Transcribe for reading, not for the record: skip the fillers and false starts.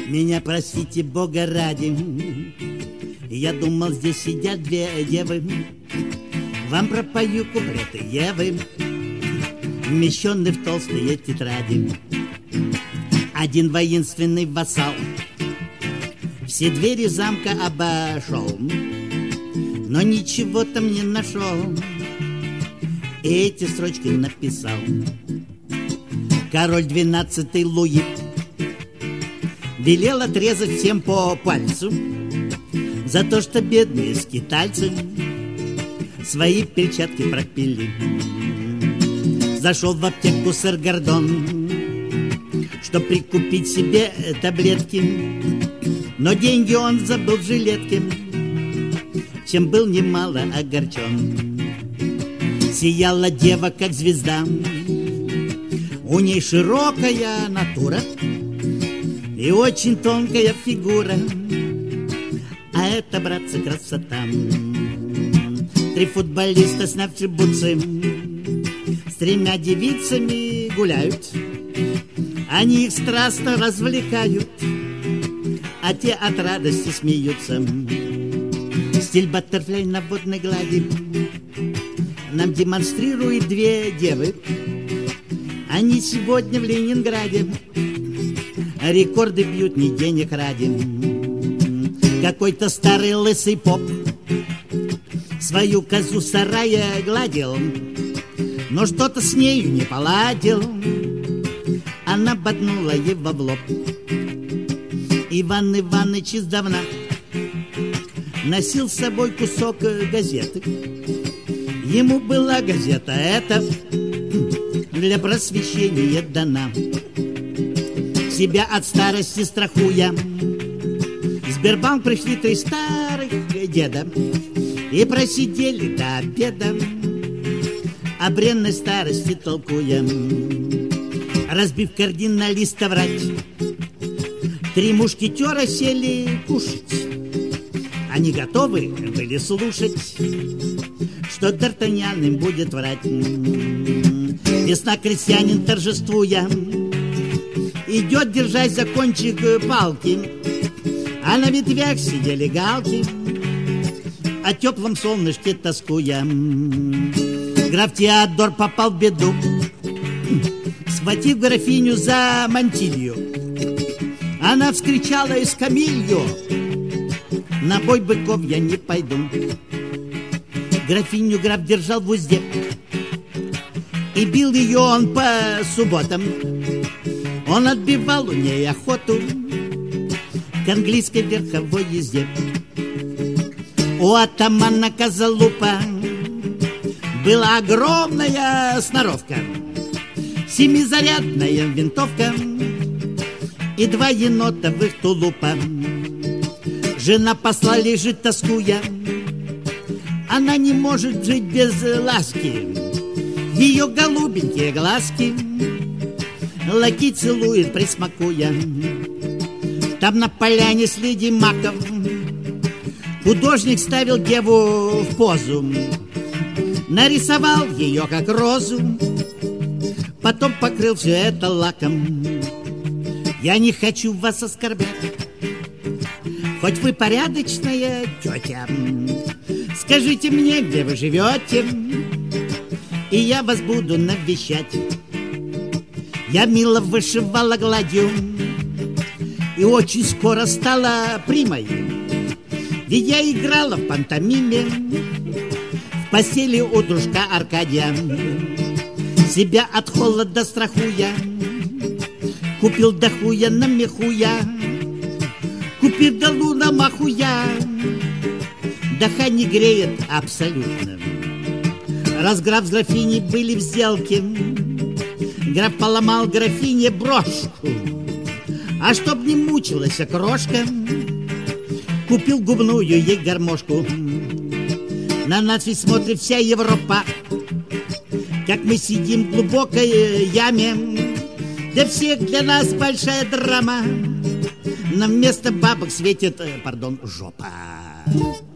Меня простите, Бога ради, я думал, здесь сидят две девы. Вам пропою куплеты Евы, вмещенные в толстые тетради. Один воинственный вассал все двери замка обошел, но ничего там не нашел. И эти строчки написал. Король 12-й Луи велел отрезать всем по пальцу за то, что бедные скитальцы свои перчатки пропили. Зашел в аптеку сэр Гордон, чтоб прикупить себе таблетки, но деньги он забыл в жилетке, чем был немало огорчен. Сияла дева, как звезда, у ней широкая натура и очень тонкая фигура, а это, братцы, красота. 3 футболиста, снявши бутсы, с 3 девицами гуляют. Они их страстно развлекают, а те от радости смеются. Стиль баттерфляй на водной глади нам демонстрируют 2 девы. Они сегодня в Ленинграде рекорды бьют не денег ради. Какой-то старый лысый поп свою козу сарая гладил, но что-то с нею не поладил. Она боднула его в лоб. Иван Иваныч издавна носил с собой кусок газеты. Ему была газета эта для просвещения дана. Себя от старости страхуя, в Сбербанк пришли 3 старых деда и просидели до обеда, о бренной старости толкуя. Разбив кардиналиста врать, 3 мушкетера сели кушать. Они готовы были слушать, что Д'Артаньян им будет врать. Весна крестьянин, торжествуя, идет, держась за кончик палки, а на ветвях сидели галки, о теплом солнышке тоскуя. Граф Теодор попал в беду, схватив графиню за мантилью. Она вскричала эскамилью: на бой быков я не пойду. Графиню граф держал в узде, и бил ее он по субботам. Он отбивал у ней охоту к английской верховой езде. У атамана Козалупа была огромная сноровка, 7-зарядная винтовка и 2 енотовых тулупа. Жена посла лежит, тоскуя, она не может жить без ласки. Ее голубенькие глазки лаки целует, присмакуя. Там на поляне среди маков художник ставил деву в позу, нарисовал ее как розу, потом покрыл все это лаком. Я не хочу вас оскорблять, хоть вы порядочная тетя. Скажите мне, где вы живете, и я вас буду навещать. Я мило вышивала гладью и очень скоро стала примой, ведь я играла в пантомиме в постели у дружка Аркадия. Себя от холода страхуя, купил до хуя на мехуя, купив долу на махуя. Даха не греет абсолютно. Раз граф с графиней были в сделке, граф поломал графине брошку, а чтоб не мучилась крошка, купил губную ей гармошку. На нас ведь смотрит вся Европа, как мы сидим в глубокой яме. Для всех для нас большая драма, нам вместо бабок светит, жопа.